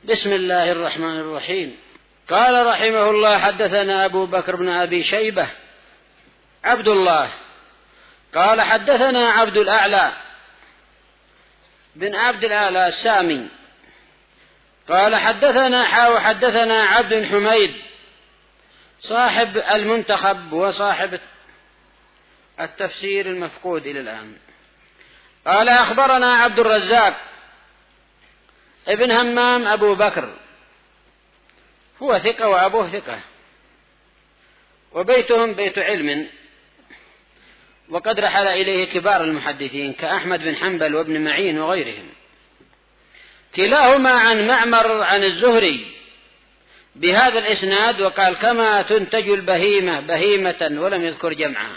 بسم الله الرحمن الرحيم. قال رحمه الله: حدثنا أبو بكر بن أبي شيبة عبد الله قال حدثنا عبد الأعلى بن عبد الأعلى السامي قال حدثنا عبد حميد صاحب المنتخب وصاحب التفسير المفقود إلى الآن. قال أخبرنا عبد الرزاق ابن همام أبو بكر، هو ثقة وأبوه ثقة، وبيتهم بيت علم، وقد رحل إليه كبار المحدثين كأحمد بن حنبل وابن معين وغيرهم، كلاهما عن معمر عن الزهري بهذا الإسناد، وقال: كما تنتج البهيمة بهيمة، ولم يذكر جمعها.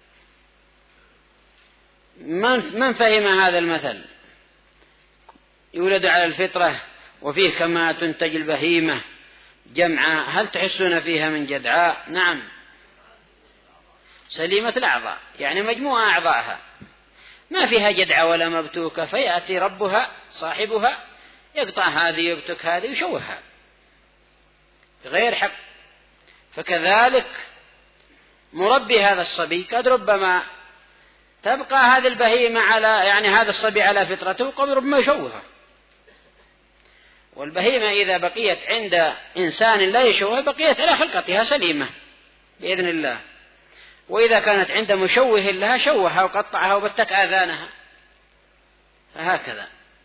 من فهم هذا المثل؟ يولد على الفطرة وفيه كما تنتج البهيمة جمعا، هل تحسون فيها من جدعاء؟ نعم، سليمة الأعضاء، يعني مجموعة أعضائها ما فيها جدعة ولا مبتوكة، فيأتي ربها صاحبها يقطع هذه يبتك هذه ويشوهها غير حق. فكذلك مربي هذا الصبي قد ربما تبقى هذه البهيمة يعني هذا الصبي على فطرته، قد ربما يشوهها. والبهيمة إذا بقيت عند إنسان لا يشوه بقيت على خلقتها سليمة بإذن الله، وإذا كانت عند مشوه لها شوهها وقطعها وبتك آذانها، فهكذا.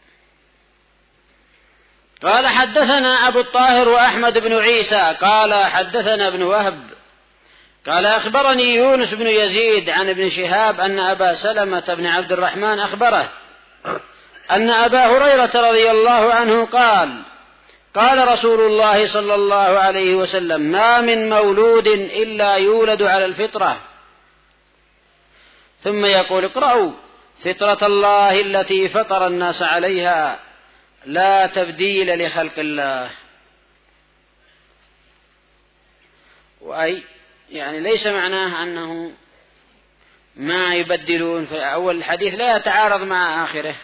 قال حدثنا أبو الطاهر وأحمد بن عيسى قال حدثنا ابن وهب قال أخبرني يونس بن يزيد عن ابن شهاب أن أبا سلمة بن عبد الرحمن أخبره أن أبا هريرة رضي الله عنه قال رسول الله صلى الله عليه وسلم: ما من مولود إلا يولد على الفطرة، ثم يقول: اقرأوا فطرة الله التي فطر الناس عليها لا تبديل لخلق الله. وأي يعني ليس معناه أنه ما يبدلون، فأول الحديث لا يتعارض مع آخره،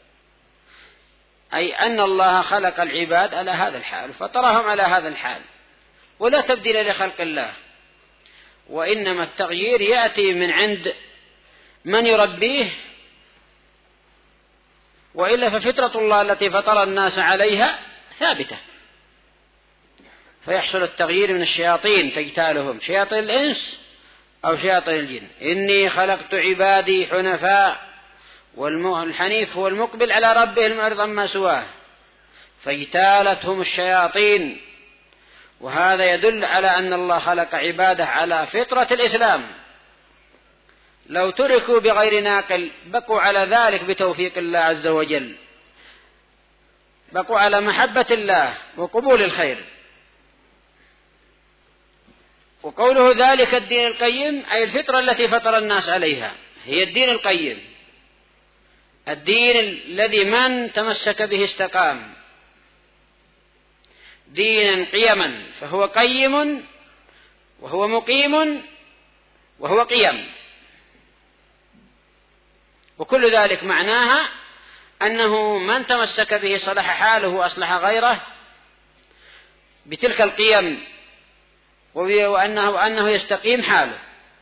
أي أن الله خلق العباد على هذا الحال، فطرهم على هذا الحال، ولا تبديل لخلق الله، وإنما التغيير يأتي من عند من يربيه، وإلا ففطرة الله التي فطر الناس عليها ثابتة، فيحصل التغيير من الشياطين تجتالهم، شياطين الإنس أو شياطين الجن. إني خلقت عبادي حنفاء، والحنيف هو المقبل على ربه المعرض عما سواه، فاجتالتهم الشياطين. وهذا يدل على أن الله خلق عباده على فطرة الإسلام، لو تركوا بغير ناقل بقوا على ذلك بتوفيق الله عز وجل، بقوا على محبة الله وقبول الخير. وقوله ذلك الدين القيم أي الفطرة التي فطر الناس عليها هي الدين القيم، الدين الذي من تمسك به استقام، دينا قيما، فهو قيم وهو مقيم وهو قيم، وكل ذلك معناها أنه من تمسك به صلح حاله وأصلح غيره بتلك القيم، وأنه يستقيم حاله.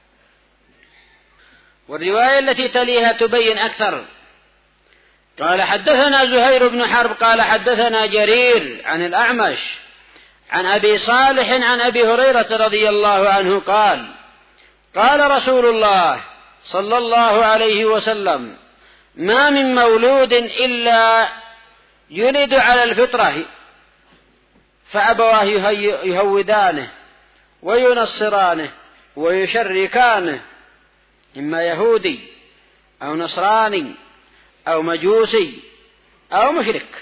والرواية التي تليها تبين أكثر. قال حدثنا زهير بن حرب قال حدثنا جرير عن الأعمش عن أبي صالح عن أبي هريرة رضي الله عنه قال رسول الله صلى الله عليه وسلم: ما من مولود إلا يولد على الفطرة، فأبواه يهودانه وينصرانه ويشركانه، إما يهودي أو نصراني أو مجوسي أو مشرك،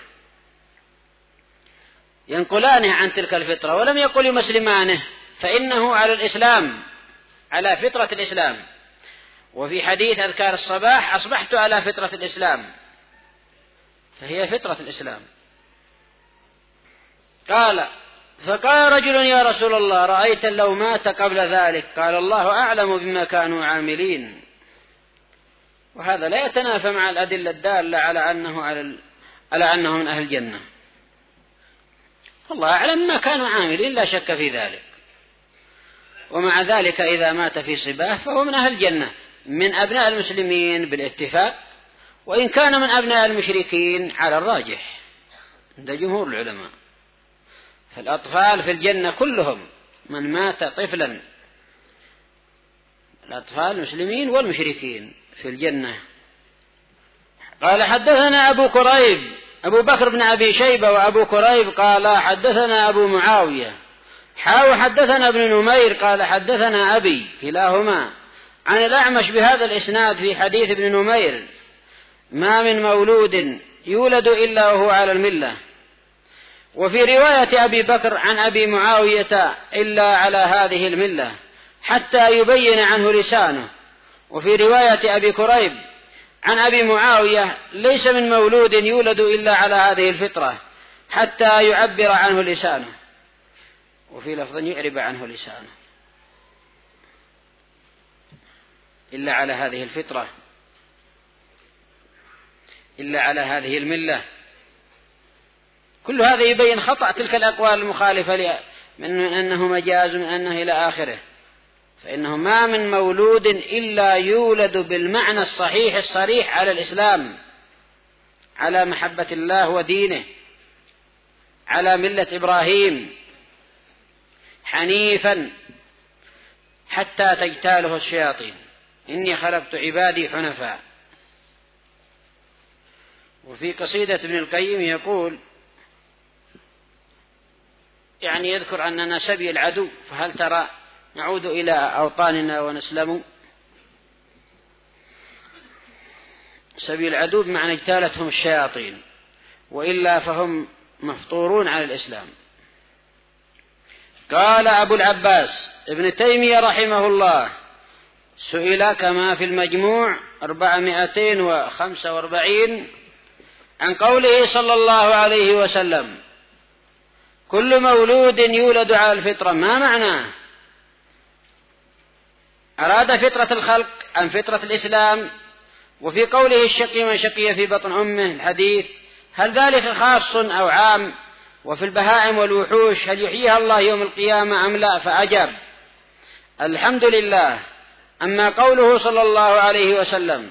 ينقلانه عن تلك الفطرة، ولم يقل يمسلمانه، فإنه على الإسلام، على فطرة الإسلام. وفي حديث أذكار الصباح: أصبحت على فطرة الإسلام، فهي فطرة الإسلام. فقال رجل: يا رسول الله، رأيت لو مات قبل ذلك؟ قال: الله أعلم بما كانوا عاملين. وهذا لا يتنافى مع الأدلة الدالة على أنه من أهل الجنة. الله أعلم ما كانوا عاملين لا شك في ذلك. ومع ذلك إذا مات في صباه فهو من أهل الجنة من أبناء المسلمين بالاتفاق، وإن كان من أبناء المشركين على الراجح عند جمهور العلماء. فالأطفال في الجنة كلهم من مات طفلا، الأطفال المسلمين والمشركين في الجنة. قال حدثنا أبو كريب أبو بكر بن أبي شيبة وأبو كريب قال حدثنا أبو معاوية حدثنا ابن نمير قال حدثنا أبي كلاهما عن الأعمش بهذا الإسناد في حديث ابن نمير: ما من مولود يولد إلا وهو على الملة. وفي رواية أبي بكر عن أبي معاوية: إلا على هذه الملة حتى يبين عنه لسانه. وفي رواية أبي كريب عن أبي معاوية: ليس من مولود يولد إلا على هذه الفطرة حتى يعبر عنه لسانه. وفي لفظ يعرب عنه لسانه، إلا على هذه الفطرة، إلا على هذه الملة. كل هذا يبين خطأ تلك الأقوال المخالفة من أنه مجاز من أنه إلى آخره. فإنه ما من مولود إلا يولد بالمعنى الصحيح الصريح على الإسلام، على محبة الله ودينه، على ملة إبراهيم حنيفا حتى تجتاله الشياطين. إني خلقت عبادي حنفاء. وفي قصيدة ابن القيم يقول يعني يذكر أننا سبي العدو، فهل ترى نعود إلى أوطاننا ونسلم؟ سبي العدو بمعنى اجتالتهم الشياطين، وإلا فهم مفطورون على الإسلام. قال أبو العباس ابن تيمية رحمه الله سئل كما في المجموع 445 عن قوله صلى الله عليه وسلم: كل مولود يولد على الفطرة، ما معناه؟ أراد فطرة الخلق أم فطرة الإسلام؟ وفي قوله الشقي من شقي في بطن أمه الحديث، هل ذلك خاص أو عام؟ وفي البهائم والوحوش هل يحييها الله يوم القيامة أم لا؟ فأجاب: الحمد لله. أما قوله صلى الله عليه وسلم: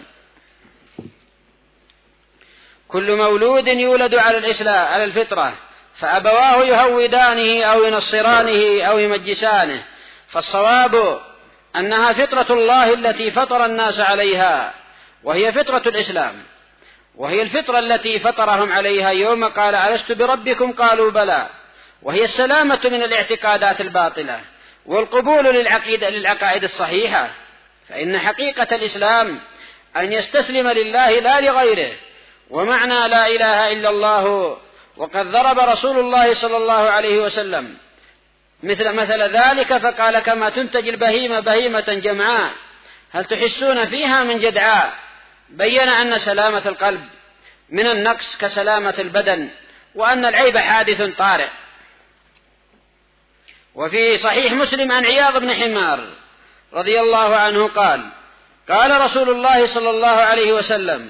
كل مولود يولد على الإسلام على الفطرة فأبواه يهودانه أو ينصرانه أو يمجسانه، فالصواب أنها فطرة الله التي فطر الناس عليها، وهي فطرة الإسلام، وهي الفطرة التي فطرهم عليها يوم قال: ألست بربكم؟ قالوا بلى. وهي السلامة من الاعتقادات الباطلة والقبول للعقائد الصحيحة. فإن حقيقة الإسلام أن يستسلم لله لا لغيره، ومعنى لا إله إلا الله. وقد ضرب رسول الله صلى الله عليه وسلم مثل ذلك فقال: كما تنتج البهيمة بهيمة جمعاء هل تحسون فيها من جدعاء. بين أن سلامة القلب من النقص كسلامة البدن، وأن العيب حادث طارئ. وفي صحيح مسلم عن عياض بن حمار رضي الله عنه قال: قال رسول الله صلى الله عليه وسلم: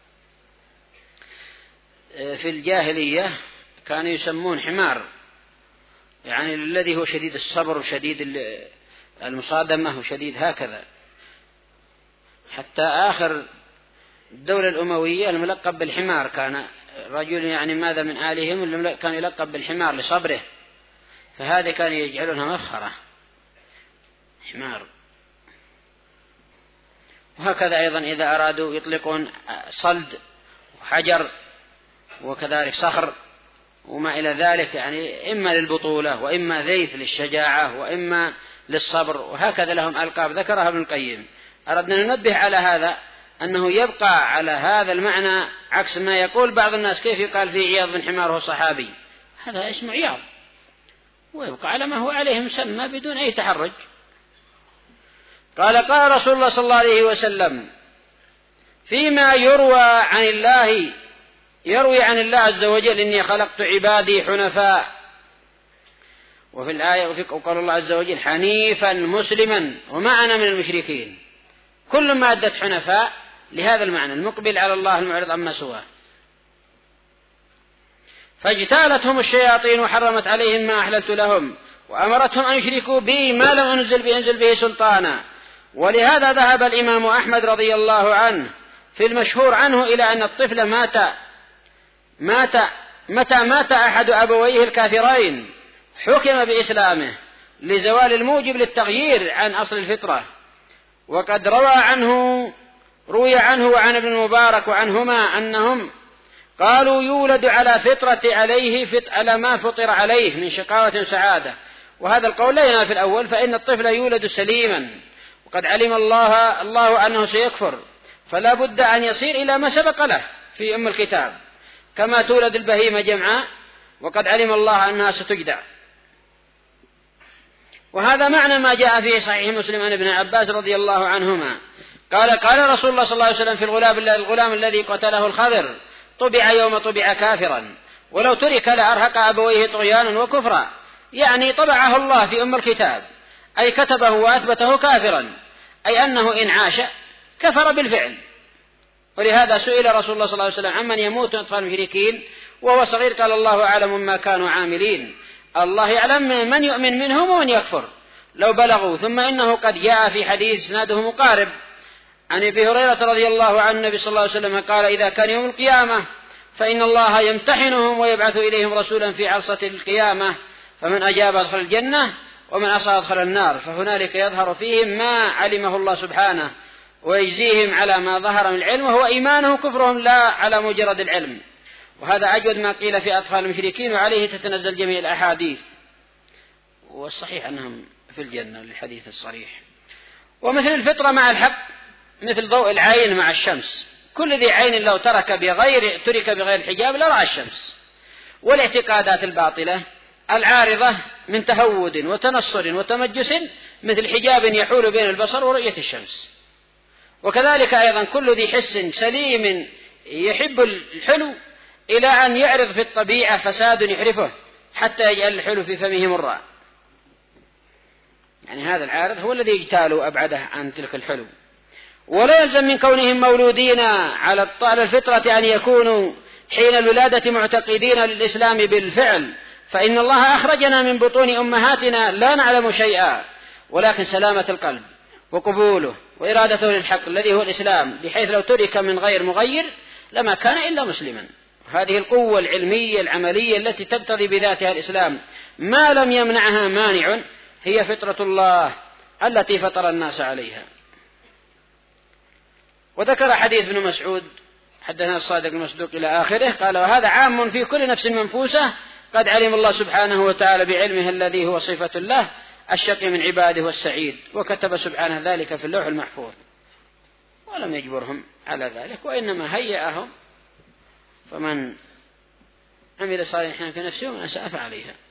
في الجاهلية كانوا يسمون حمار يعني الذي هو شديد الصبر وشديد المصادمة وشديد هكذا، حتى آخر الدولة الأموية الملقب بالحمار كان رجل يعني ماذا من آلهم كان يلقب بالحمار لصبره، فهذا كان يجعلونها مفخرة حمار. وهكذا أيضا إذا أرادوا يطلقون صلد وحجر وكذلك صخر وما إلى ذلك، يعني إما للبطولة وإما ذيث للشجاعة وإما للصبر، وهكذا لهم ألقاب ذكرها ابن القيم. أردنا ننبه على هذا أنه يبقى على هذا المعنى، عكس ما يقول بعض الناس كيف يقال في عياض بن حمار هو صحابي، هذا اسمه عياض، ويبقى على ما هو عليه مسمى بدون أي تحرج. قال: قال رسول الله صلى الله عليه وسلم: فيما يروي عن الله عز وجل: إني خلقت عبادي حنفاء. وفي الآية وفي قول الله عز وجل: حنيفا مسلما وما أنا من المشركين. كل ما أدت حنفاء لهذا المعنى المقبل على الله المعرض عما سواه. فاجتالتهم الشياطين وحرمت عليهم ما أحللت لهم وأمرتهم أن يشركوا بي ما لم أنزل به سلطانا. ولهذا ذهب الإمام أحمد رضي الله عنه في المشهور عنه إلى أن الطفل متى مات أحد أبويه الكافرين حكم بإسلامه لزوال الموجب للتغيير عن أصل الفطرة. وقد روي عنه وعن ابن المبارك وعنهما أنهم قالوا يولد على على ما فطر عليه من شقاوة سعادة. وهذا القول لا ينافي الأول، فإن الطفل يولد سليما وقد علم الله أنه سيكفر، فلا بد أن يصير إلى ما سبق له في أم الكتاب، كما تولد البهيمة جمعاء وقد علم الله أنها ستجدع. وهذا معنى ما جاء في صحيح مسلم عن ابن عباس رضي الله عنهما قال رسول الله صلى الله عليه وسلم في الغلام الذي قتله الخضر طبع يوم طبع كافرا ولو ترك لأرهق أبويه طغيانا وكفرا، يعني طبعه الله في أم الكتاب، أي كتبه وأثبته كافرا، أي أنه إن عاش كفر بالفعل. ولهذا سئل رسول الله صلى الله عليه وسلم عمن يموت أطفال المشركين وهو صغير، قال الله أعلم ما كانوا عاملين، الله يعلم من يؤمن منهم ومن يكفر لو بلغوا. ثم إنه قد جاء في حديث اسناده مقارب عن أبي هريرة رضي الله عنه النبي صلى الله عليه وسلم قال إذا كان يوم القيامة فإن الله يمتحنهم ويبعث إليهم رسولا في عرصة القيامة، فمن أجاب أدخل الجنة ومن عصى أدخل النار، فهنالك يظهر فيهم ما علمه الله سبحانه ويجزيهم على ما ظهر من العلم وهو إيمانهم كفرهم لا على مجرد العلم. وهذا أجود ما قيل في أطفال المشركين، وعليه تتنزل جميع الأحاديث، والصحيح أنهم في الجنة للحديث الصريح. ومثل الفطرة مع الحق مثل ضوء العين مع الشمس، كل ذي عين لو ترك بغير الحجاب لرأى الشمس. والاعتقادات الباطلة العارضة من تهود وتنصر وتمجس مثل حجاب يحول بين البصر ورؤية الشمس. وكذلك أيضا كل ذي حس سليم يحب الحلو إلى أن يعرض في الطبيعة فساد يحرفه حتى يجعل الحلو في فمه مرا، يعني هذا العارض هو الذي يجتال أبعده عن تلك الحلو. ولا يلزم من كونهم مولودين على الفطرة أن يكونوا حين الولادة معتقدين للإسلام بالفعل، فإن الله أخرجنا من بطون أمهاتنا لا نعلم شيئا، ولكن سلامة القلب وقبوله وإرادته للحق الذي هو الإسلام، بحيث لو ترك من غير مغير لما كان إلا مسلما. هذه القوة العلمية العملية التي تقتضي بذاتها الإسلام ما لم يمنعها مانع هي فطرة الله التي فطر الناس عليها. وذكر حديث ابن مسعود حدثنا الصادق المصدوق إلى آخره قال وهذا عام في كل نفس منفوسة قد علم الله سبحانه وتعالى بعلمه الذي هو صفة الله الشقي من عباده والسعيد، وكتب سبحانه ذلك في اللوح المحفوظ ولم يجبرهم على ذلك، وإنما هيئهم، فمن عمل صالحا في نفسه ومن أساء فعليها.